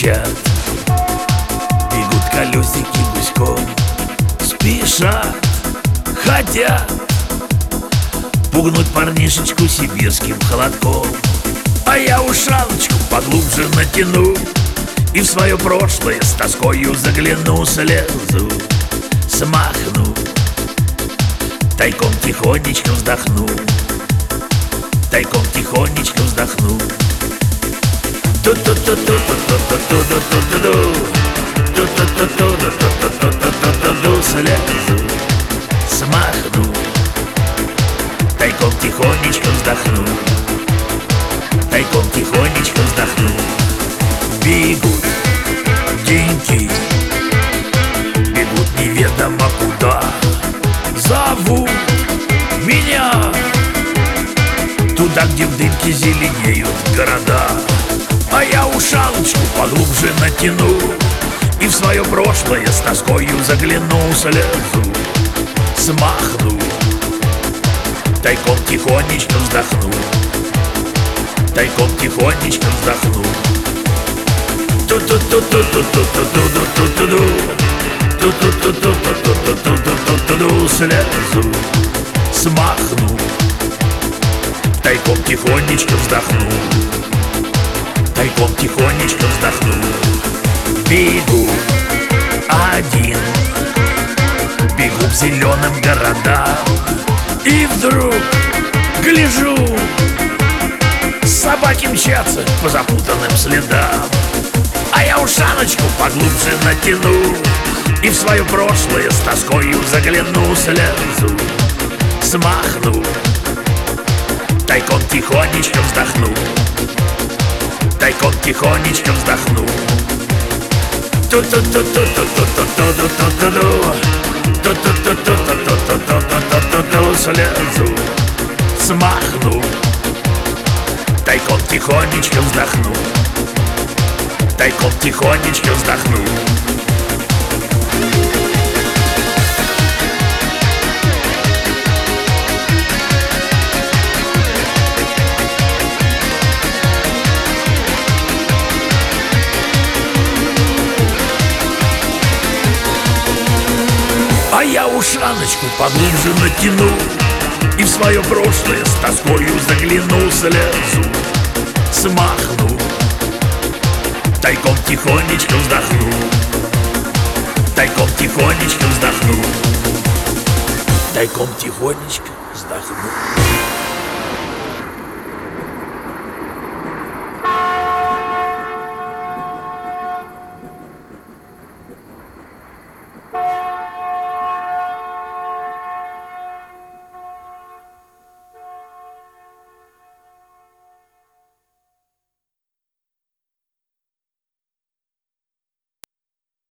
стучат, бегут колесики гуськом, спешат, хотят пугнуть парнишечку сибирским холодком. А я ушаночку поглубже натяну и в свое прошлое с тоскою загляну, слезу, смахну, тайком тихонечко вздохну, тайком тихонечко вздохну. Слезу, смахну, тайком тихонечко вздохну, тайком тихонечко вздохну. Бегут деньги, бегут неведомо куда, зовут меня туда, где в дымке зеленеют города. А я ушаночку поглубже натяну и в свое прошлое с тоскою загляну, слезу, смахну, тайком тихонечко вздохну, тайком тихонечко вздохну. Слезу, смахну, тайком тихонечко вздохну, тайком тихонечко вздохну. Бегу один, бегу в зеленым городам, и вдруг гляжу, собаки мчатся по запутанным следам. А я ушаночку поглубже натяну и в свое прошлое с тоскою загляну, слезу, смахну, тайком тихонечко вздохну, тайком тихонечко вздохну. Слезу, смахну, тайком тихонечко вздохну, тайком тихонечко вздохну. А я ушаночку поглубже натяну и в свое прошлое с тоскою загляну, слезу, смахну, тайком тихонечко вздохну, тайком тихонечко вздохну, тайком тихонечко вздохну.